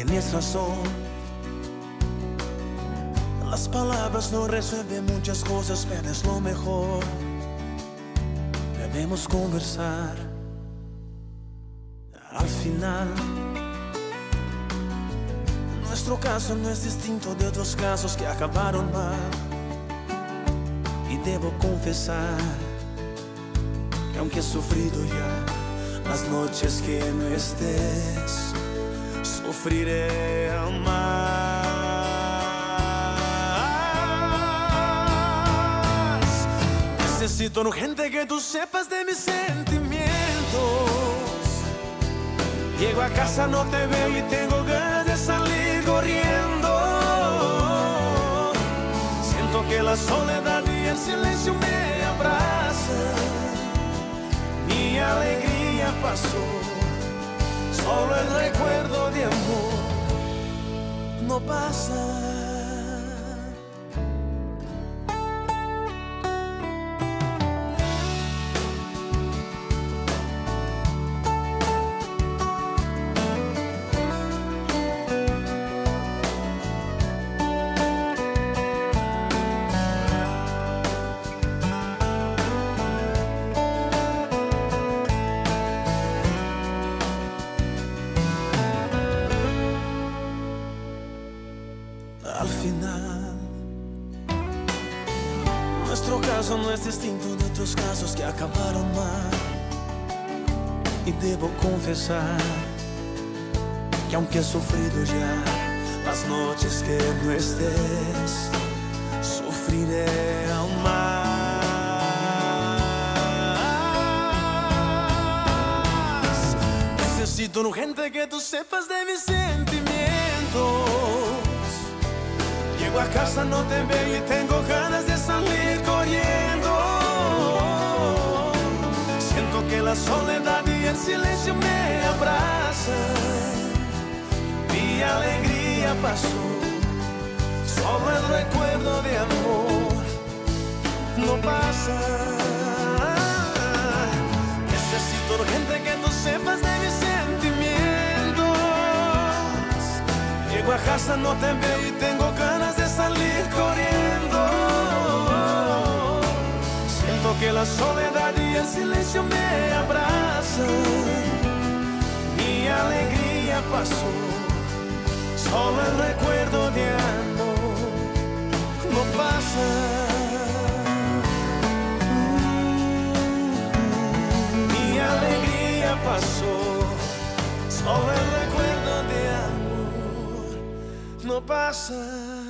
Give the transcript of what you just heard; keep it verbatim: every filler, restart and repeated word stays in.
Tienes razón. Las palabras no resuelven muchas cosas, pero es lo mejor. Debemos conversar. Al final, nuestro caso no es distinto de otros casos que acabaron mal. Y debo confesar que aunque he sufrido ya las noches que no estés, sufriré aún más. Necesito urgente que tú sepas de mis sentimientos. Llego a casa, no te veo y tengo ganas de salir corriendo. Siento que la soledad y el silencio me abrazan. Mi alegría pasó, solo el recuerdo de amor no pasa. Al final, nuestro caso no es distinto de otros casos que acabaron mal. Y debo confesar que aunque he sufrido ya las noches que no estés, sufriré aún más. Necesito urgente que tú sepas de mis sentimientos. Llego a casa, no te veo y tengo ganas de salir corriendo. Siento que la soledad y el silencio me abrazan. Mi alegría pasó, solo el recuerdo de amor no pasa. Necesito urgente que tú sepas de mis sentimientos. Llego a casa, no te veo y tengo ganas de salir corriendo. Siento que la soledad y el silencio me abrazan. Mi alegría pasó, solo el recuerdo de amor no pasa. Mi alegría pasó, solo el recuerdo de amor no pasa.